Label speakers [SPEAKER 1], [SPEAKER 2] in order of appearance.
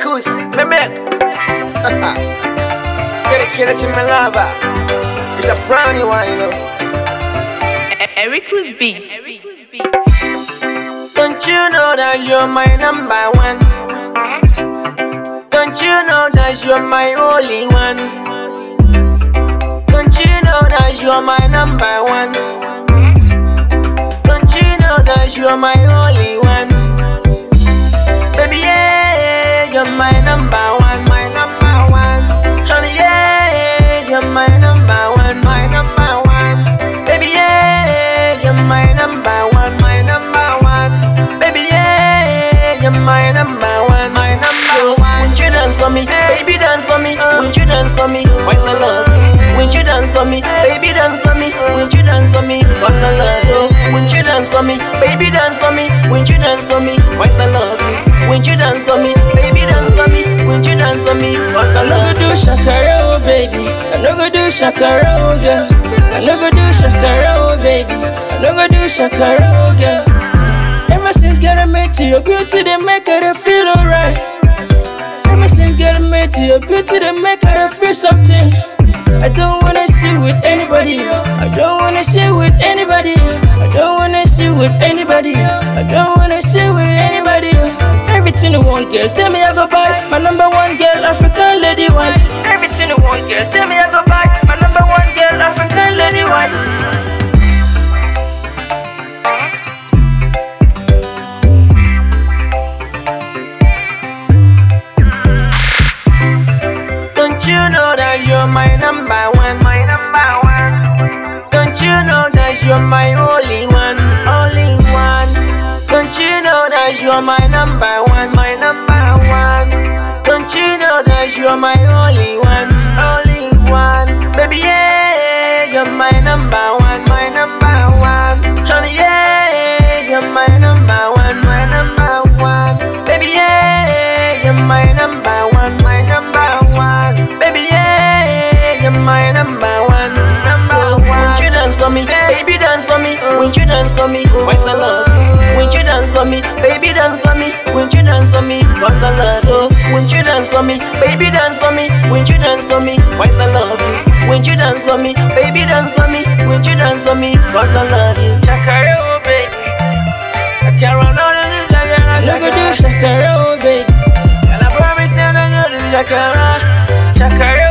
[SPEAKER 1] Ericus, Memek. Get it to my lover. It's a brand new one, you know.
[SPEAKER 2] Ericus Beats.
[SPEAKER 1] Don't you know that you're my number one? Don't you know that you're my only one? Don't you know that you're my number one? Don't you know that you're my only one? Baby, yeah, you're my number one, my number one. Honey, yeah, you're my number one, my number one. Baby, yeah, you're my number one, my number one. Baby, yeah, you're my number one, my number one. Won't you dance for me, baby, dance for me? Won't you dance for me? What's I love? Won't you dance for me, baby, dance for me? Won't you dance for me? What's I love? So, won't you dance for me, baby, dance for me? Won't you dance for me? What's I love? Won't you dance for me, baby, dance for me? Won't you dance for me? What's I love?
[SPEAKER 3] I no go do shakara, oh baby. I no go do shakara, oh girl. I no go do shakara, oh baby. I no go do shakara, oh girl. Ever since getting me to your beauty, they make her feel alright. Ever since getting me to your beauty, they make her feel something. I don't wanna see with anybody. I don't wanna see with anybody. I don't wanna see with anybody. I don't wanna see with anybody. Everything you want, girl, tell me I go buy. My number one girl, African lady one. Everything you want, girl, tell me I go buy. My number one girl, African lady one.
[SPEAKER 1] Don't you know that you're my number one, my number one? Don't you know that you're my only one, only one? Don't you know that you're my number one, my number one? Don't you know that you're my only one, only one? Baby, yeah, you're my number one, my number one. Honey, yeah, you're my number one, my number one. Baby, yeah, you're my number one, my number one. Baby, yeah, you're my number one, number one. Won't you dance for me, baby, dance for me? Won't you dance for me? What's I love? Won't you dance for me, baby, dance for me? Won't you dance for me? What's I love? So, won't you dance for me, baby, dance for me? Won't you dance for me? What's I love you? Won't you dance for me, baby, dance for me? Won't you dance for me? What's I love you?
[SPEAKER 3] Shakara, oh baby.
[SPEAKER 1] I can't run out of this
[SPEAKER 3] I no go do shakara, oh baby.
[SPEAKER 1] and I promise you I'm not gonna do shakara.
[SPEAKER 3] Shakara.